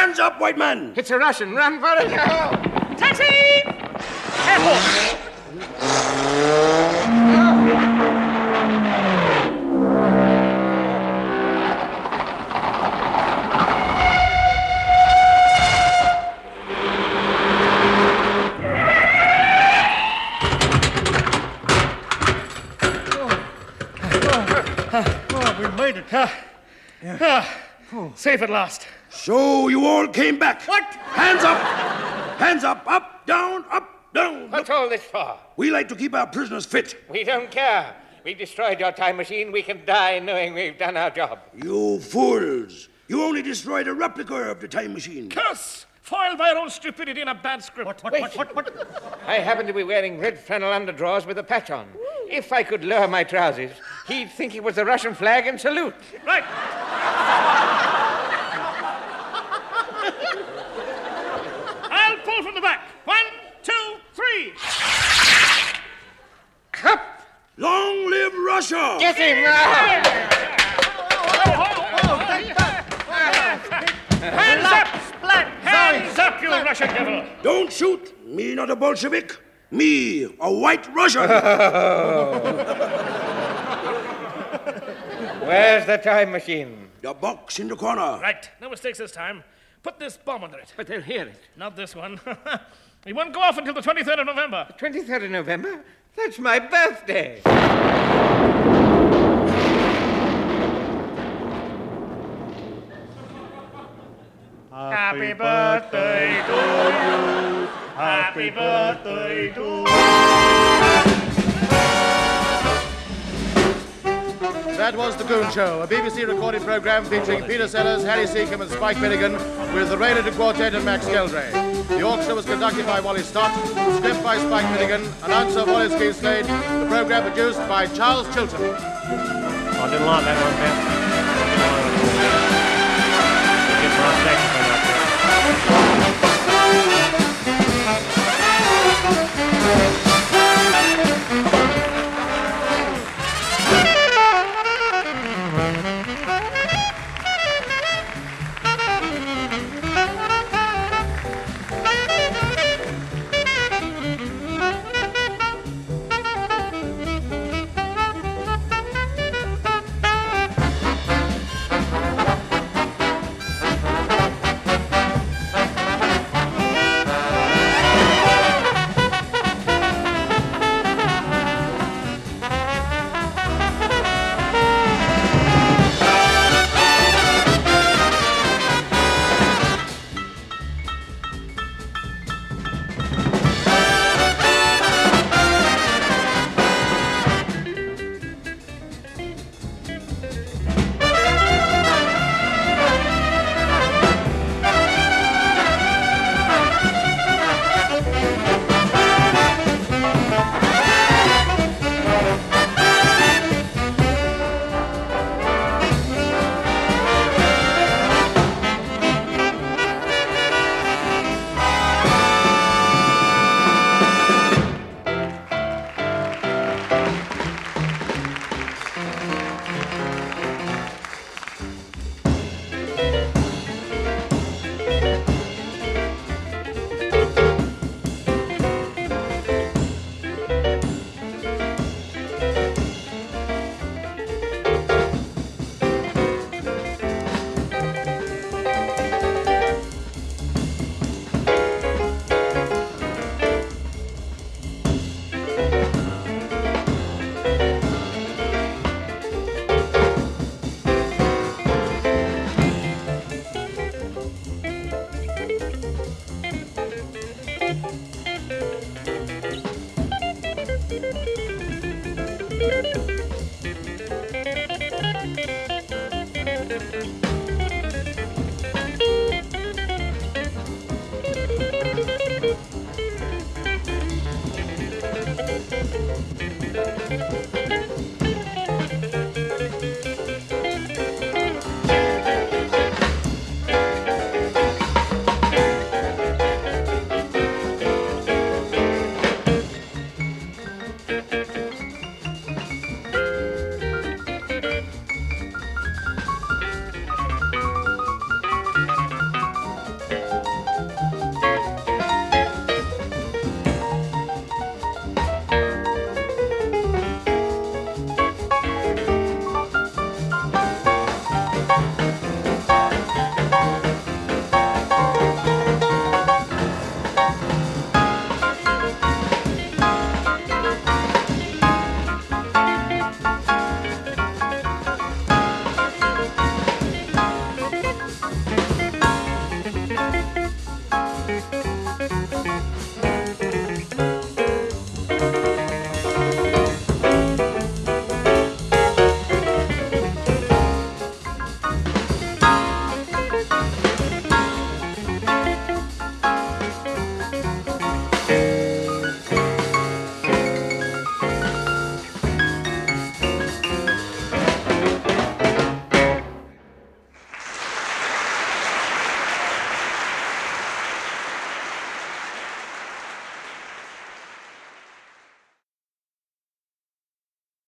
Hands up, white man! It's a Russian. Run for it. Taxi! Careful! We made it. Safe at last. So you all came back. What? Hands up! Hands up! Up, down, up, down. What's all this for? We like to keep our prisoners fit. We don't care. We destroyed your time machine. We can die knowing we've done our job. You fools! You only destroyed a replica of the time machine. Curse! Foiled by our own stupidity and a bad script. What? I happen to be wearing red flannel underdrawers with a patch on. If I could lower my trousers, he'd think it was the Russian flag and salute. Right. I'll pull from the back. 1, 2, 3. Up! Long live Russia! Get him! Hands up! Hands up, you Russian devil! Don't shoot! Me not a Bolshevik. Me, a white Russian. Where's the time machine? The box in the corner. Right. No mistakes this time. Put this bomb under it. But they'll hear it. Not this one. It won't go off until the 23rd of November. 23rd of November? That's my birthday. Happy birthday to you. Happy birthday to you. That was The Goon Show, a BBC recorded program featuring Peter Sellers, Harry Seacombe and Spike Milligan with the Ray Little Quartet and Max Geldray. The orchestra was conducted by Wally Stott, script by Spike Milligan, announcer Wallace Keithslade, the program produced by Charles Chilton. I didn't like that one, Ben. Get my saxophone up there. Thank you.